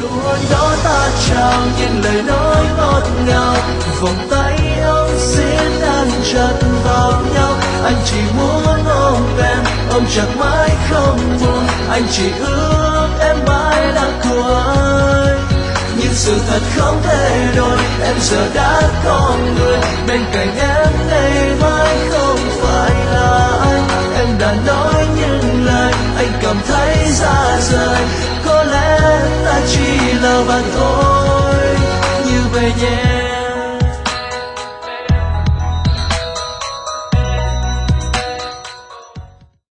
Luôn đó ta chào những lời nói ngọt ngào, vòng tay âu xiết đang chặt vào nhau. Anh chỉ muốn ôm em, ôm chặt mãi không buồn. Anh chỉ ước em mãi là của anh. Nhưng sự thật không thể đổi, em giờ đã có người. Bên cạnh em ngày mai không phải là anh. Em đã nói những lời anh cảm thấy xa rời. Có lẽ ta chỉ là bạn thôi. Như về nhé.